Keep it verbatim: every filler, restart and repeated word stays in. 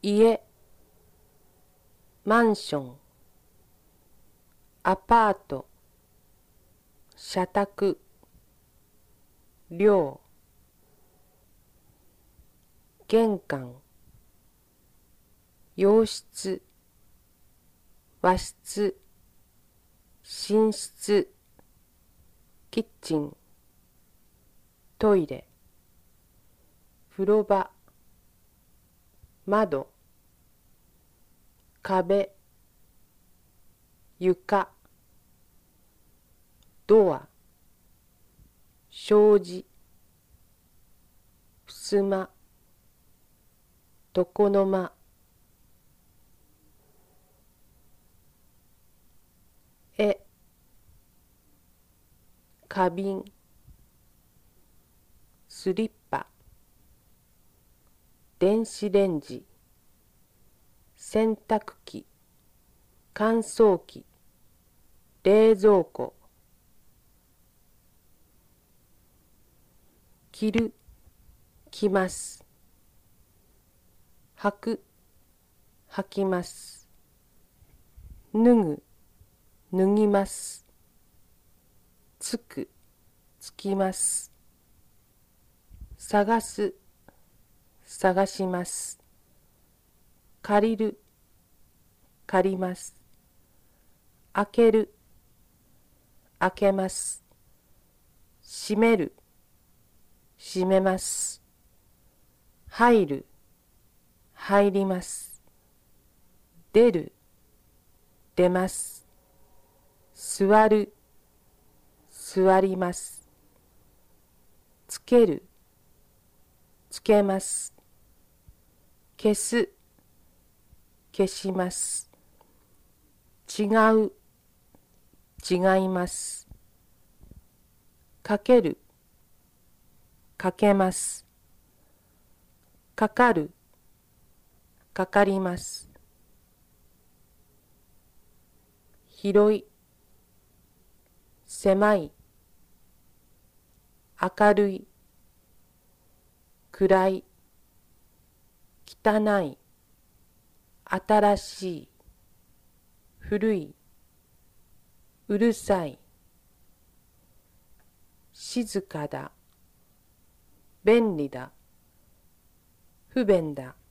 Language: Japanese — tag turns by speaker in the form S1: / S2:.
S1: 家、マンション、アパート、社宅、寮、玄関、洋室、和室、寝室、キッチン、トイレ、風呂場、窓、壁、床、ドア、障子、襖、床の間、絵、花瓶、スリッパ、電子レンジ、洗濯機、乾燥機、冷蔵庫、着る、着ます。履く、履きます。脱ぐ、脱ぎます。つく、つきます。探す、探します。借りる、借ります。開ける、開けます。閉める、閉めます。入る、入ります。出る、出ます。座る、座ります。つける、つけます。消す、消します。違う、違います。かける、かけます。かかる、かかります。広い、狭い、明るい、暗い、汚い、新しい、古い、うるさい、静かだ、便利だ、不便だ。